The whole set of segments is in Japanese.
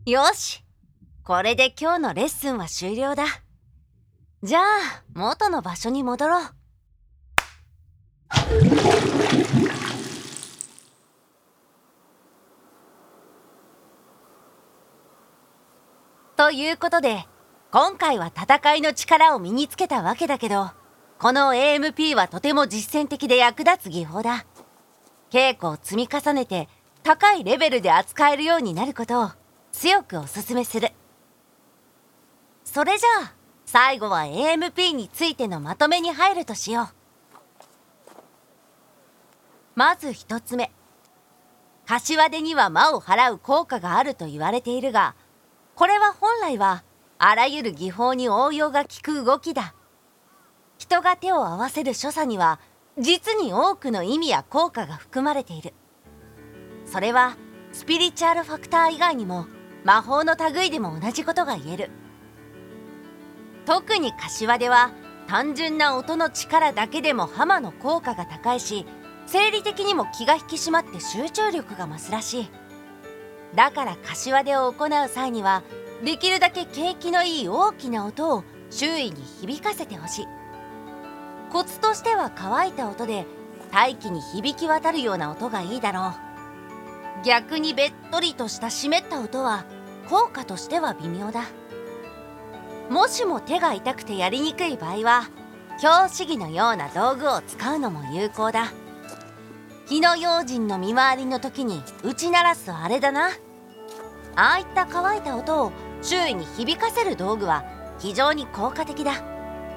よし、これで今日のレッスンは終了だ。じゃあ、元の場所に戻ろう。ということで、今回は戦いの力を身につけたわけだけど、この AMP はとても実践的で役立つ技法だ。稽古を積み重ねて高いレベルで扱えるようになることを強くお勧めする。それじゃあ、最後は AMP についてのまとめに入るとしよう。まず一つ目。柏手には魔を払う効果があると言われているが、これは本来はあらゆる技法に応用が利く動きだ。人が手を合わせる所作には実に多くの意味や効果が含まれている。それはスピリチュアルファクター以外にも魔法の類でも同じことが言える。特に柏手は単純な音の力だけでもハマの効果が高いし、生理的にも気が引き締まって集中力が増すらしい。だから柏手を行う際にはできるだけ景気のいい大きな音を周囲に響かせてほしい。コツとしては乾いた音で大気に響き渡るような音がいいだろう。逆にべっとりとした湿った音は効果としては微妙だ。もしも手が痛くてやりにくい場合は京試技のような道具を使うのも有効だ。火の用心の見回りの時に打ち鳴らすあれだな。ああいった乾いた音を周囲に響かせる道具は非常に効果的だ。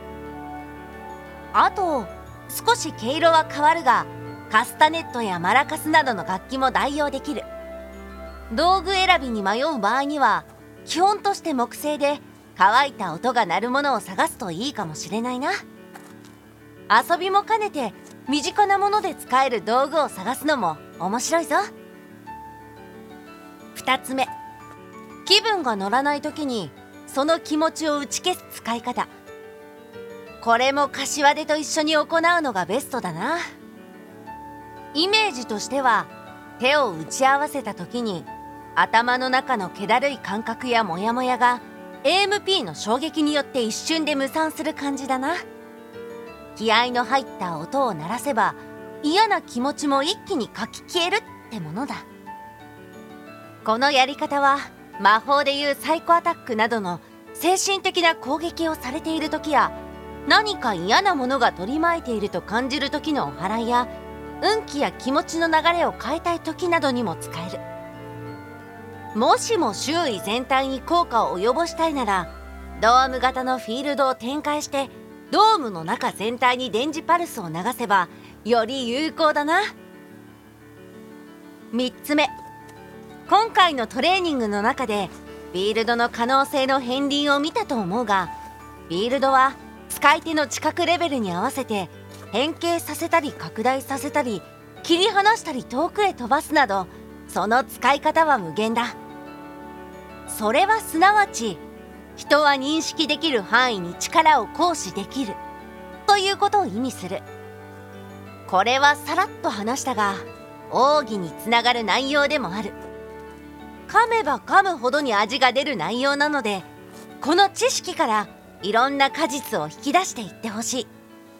あと、少し毛色は変わるが、カスタネットやマラカスなどの楽器も代用できる。道具選びに迷う場合には、基本として木製で乾いた音が鳴るものを探すといいかもしれないな。遊びも兼ねて身近なもので使える道具を探すのも面白いぞ。2つ目。気分が乗らない時にその気持ちを打ち消す使い方。これも柏手と一緒に行うのがベストだな。イメージとしては、手を打ち合わせた時に頭の中の気だるい感覚やモヤモヤが AMP の衝撃によって一瞬で無散する感じだな。気合の入った音を鳴らせば嫌な気持ちも一気にかき消えるってものだ。このやり方は魔法でいうサイコアタックなどの精神的な攻撃をされている時や、何か嫌なものが取り巻いていると感じる時のお祓いや、運気や気持ちの流れを変えたい時などにも使える。もしも周囲全体に効果を及ぼしたいなら、ドーム型のフィールドを展開してドームの中全体に電磁パルスを流せばより有効だな。3つ目。今回のトレーニングの中でフィールドの可能性の片鱗を見たと思うが、フィールドは使い手の知覚レベルに合わせて変形させたり拡大させたり切り離したり遠くへ飛ばすなど、その使い方は無限だ。それはすなわち人は認識できる範囲に力を行使できるということを意味する。これはさらっと話したが奥義につながる内容でもある。噛めば噛むほどに味が出る内容なので、この知識からいろんな果実を引き出していってほし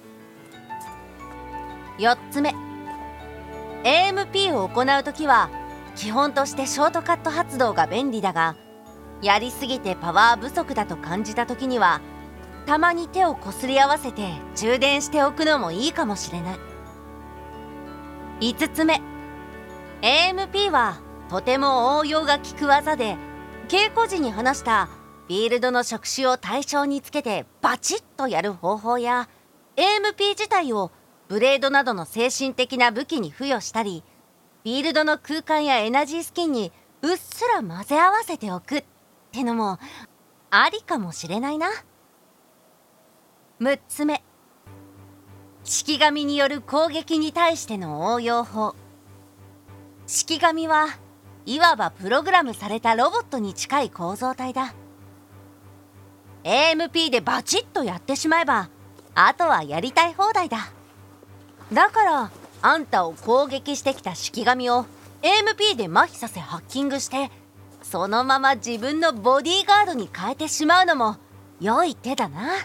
い。4つ目。 AMP を行うときは基本としてショートカット発動が便利だが、やりすぎてパワー不足だと感じたときにはたまに手をこすり合わせて充電しておくのもいいかもしれない。5つ目。 AMP はとても応用が利く技で、稽古時に話したフィールドの触手を対象につけてバチッとやる方法や、 AMP 自体をブレードなどの精神的な武器に付与したり、フィールドの空間やエナジースキンにうっすら混ぜ合わせておくってのもありかもしれないな。6つ目。式神による攻撃に対しての応用法。式神はいわばプログラムされたロボットに近い構造体だ。 AMP でバチッとやってしまえばあとはやりたい放題だ。だからあんたを攻撃してきた式神を AMP で麻痺させハッキングしてそのまま自分のボディーガードに変えてしまうのも良い手だな。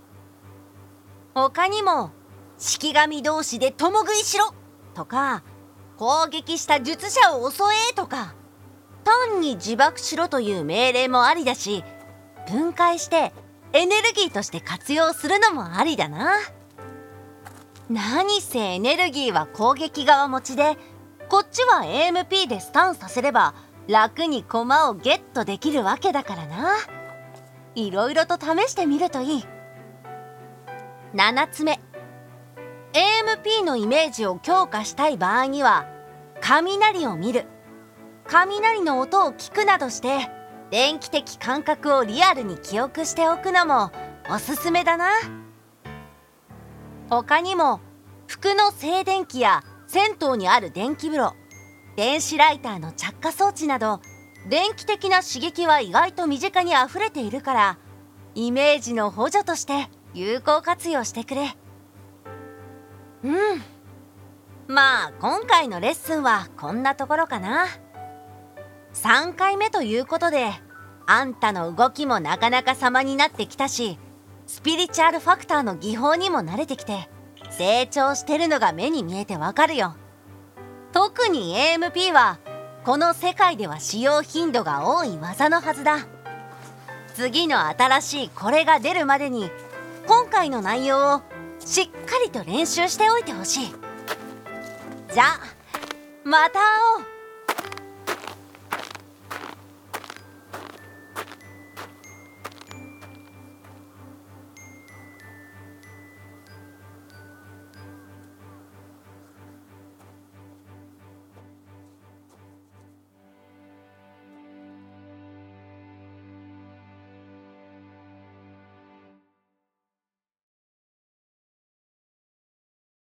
他にも式神同士で共食いしろとか、攻撃した術者を襲えとか、単に自爆しろという命令もありだし、分解してエネルギーとして活用するのもありだな。何せエネルギーは攻撃側持ちで、こっちは AMP でスタンさせれば楽に駒をゲットできるわけだからな。いろいろと試してみるといい。7つ目、 AMP のイメージを強化したい場合には、雷を見る、雷の音を聞くなどして電気的感覚をリアルに記憶しておくのもおすすめだな。他にも服の静電気や銭湯にある電気風呂、電子ライターの着火装置など、電気的な刺激は意外と身近にあふれているから、イメージの補助として有効活用してくれ。まあ今回のレッスンはこんなところかな。3回目ということで、あんたの動きもなかなか様になってきたし、スピリチュアルファクターの技法にも慣れてきて、成長してるのが目に見えてわかるよ。特に AMP はこの世界では使用頻度が多い技のはずだ。次の新しいこれが出るまでに、今回の内容をしっかりと練習しておいてほしい。じゃあまた会おう。